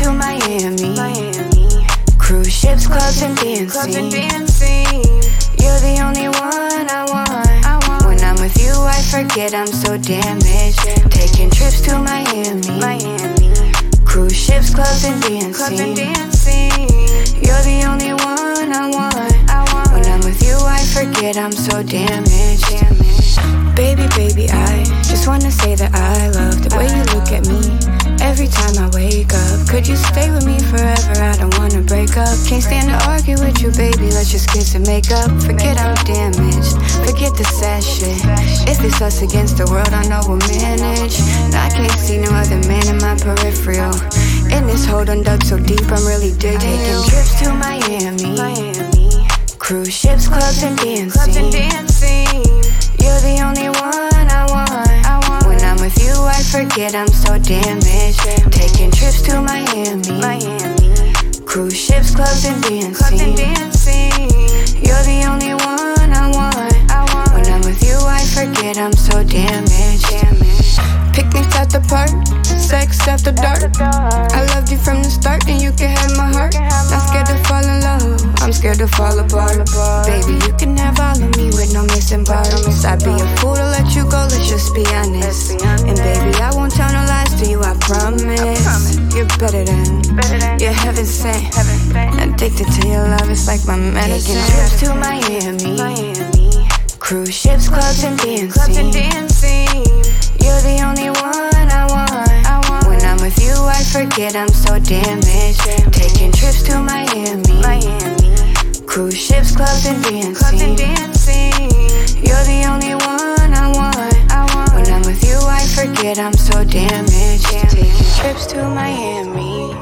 to Miami. Cruise ships, clubs, and dancing. You're the only one I want. When I'm with you, I forget I'm so damaged. Taking trips to Miami. Cruise ships, clubs, and dancing. You're the only one I want. When I'm with you, I forget I'm so damaged. Baby, baby, I just wanna say that I love the way you look at me every time I wake up. Could you stay with me forever? I don't wanna break up. Can't stand to argue with you, baby. Let's just get some makeup. Forget I'm damaged. Forget the sad shit. If it's us against the world, I know we'll manage. And I can't see no other man in my peripheral. In this hole done dug so deep, I'm really digging. Taking trips to Miami. Cruise ships, clubs, and dancing. You're the only one I want. When I'm with you, I forget I'm so damaged. Taking trips to Miami. Cruise ships, clubs, and dancing. You're the only one I want. When I'm with you, I forget I'm so damaged. Picnics at the park, sex after dark. I loved you from the start, and you can have my heart. Not scared to fall in love, I'm scared to fall apart. Baby, you can have all of me with no missing parts. I'd be a fool to let you go, let's just be honest. And baby, I won't tell no lies to you, I promise. You're better than, you're heaven sent. Addicted to your love, it's like my medicine. Taking trips to Miami. Cruise ships, clubs, and dancing. You're the only one I want. When I'm with you, I forget I'm so damaged. Taking trips to Miami. Cruise ships, clubs, and dancing. You're the only one I want. When I'm with you, I forget I'm so damaged. Taking trips to Miami.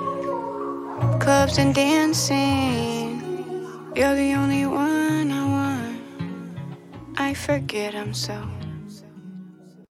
Clubs and dancing. You're the only one I want. I forget I'm so